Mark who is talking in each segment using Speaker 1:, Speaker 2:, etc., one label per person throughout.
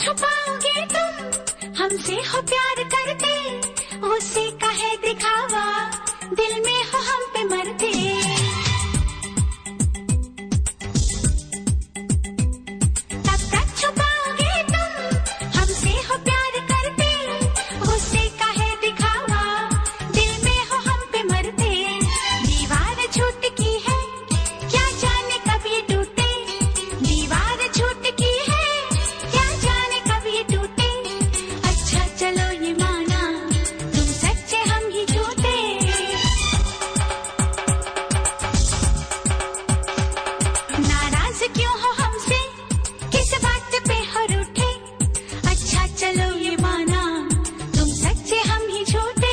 Speaker 1: छुपाओगे तुम हमसे हो प्यार करते, उसी का है दिखावा, दिल में हो हम पे मरते। तब तक छुपाओगे तुम हमसे हो प्यार करते, उसी का है दिखावा, दिल में हो हम पे मरते। दीवार झूठ की है, क्या जाने कब ये टूटे, दीवार झूठ की है, क्या जाने कब ये टूटे। अच्छा चलो ये माना, तुम सच्चे हम ही झूठे। नाराज क्यों हो हमसे, किस बात पे हो रूठे। अच्छा चलो ये माना, तुम सच्चे हम ही झूठे।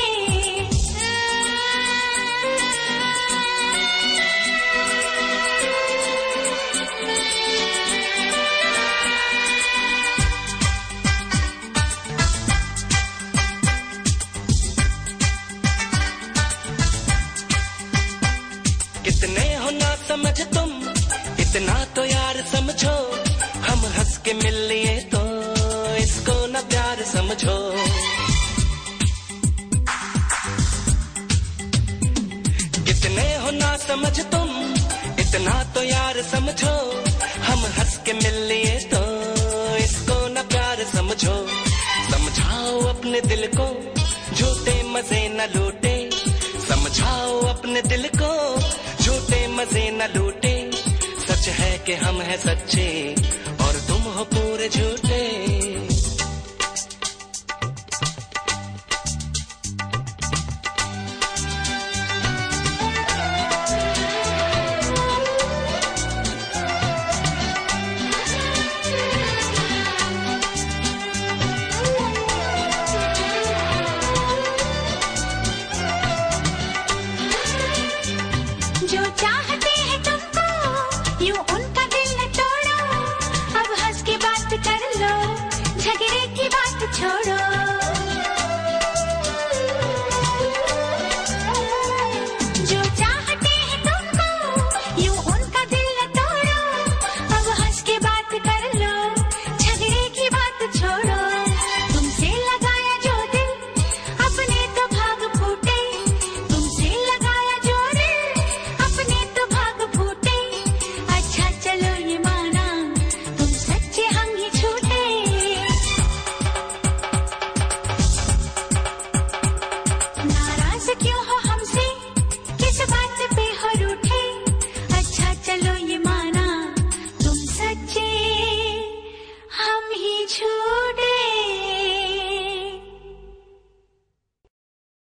Speaker 2: कितने हो ना समझ तुम, इतना तो यार समझो, हम हंस के मिल लिए तो इसको ना प्यार समझो। कितने हो ना समझ तुम, इतना तो यार समझो, हम हंस के मिल लिए तो इसको ना प्यार समझो। समझाओ अपने दिल को, झूठे मजे न लूटे, समझाओ अपने दिल को, झूठे मजे न लूटे। सच है कि हम हैं सच्चे और तुम हो पूरे झूठे।